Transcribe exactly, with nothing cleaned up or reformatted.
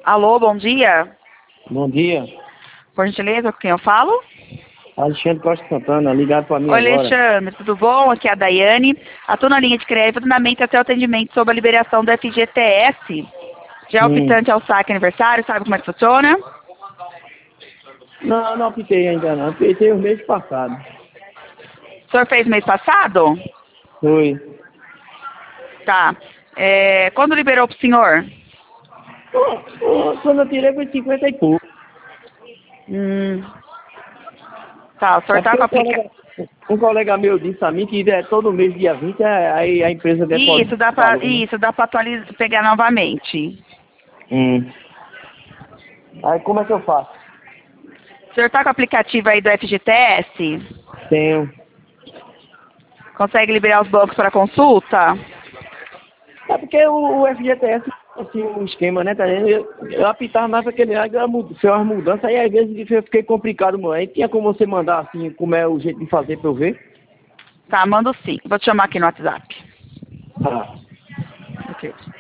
Alô, bom dia. Bom dia. Por gentileza, com quem eu falo? Alexandre Costa Santana, ligado para mim Oi, agora. Alexandre, tudo bom? Aqui é a Daiane. Atuo na linha de crédito na mente até o atendimento sobre a liberação do F G T S. Já é o Hum. optante ao saque aniversário, sabe como é que funciona? Não, não apitei ainda não. Apitei o mês passado. O senhor fez mês passado? Foi. Tá. É, quando liberou pro senhor? Oh, oh, quando eu tirei foi cinquenta e pouco. Hum. Tá, o senhor É tá porque com a um aplicação. colega, um colega meu disse a mim que é todo mês, dia vinte, é, aí a empresa deposita Isso, dá o pra, valor, né? isso, dá pra atualizar, pegar novamente. Hum. Aí como é que eu faço? O senhor tá com o aplicativo aí do F G T S? Tenho. Consegue liberar os bancos para consulta? É porque o, o F G T S assim, um esquema, né, tá vendo? Eu, eu apitava mais para aquele área, fez umas mudanças, aí às vezes eu fiquei complicado, mano. Aí tinha como você mandar assim, como é o jeito de fazer para eu ver? Tá, mando sim. Vou te chamar aqui no WhatsApp. Tá. Ok.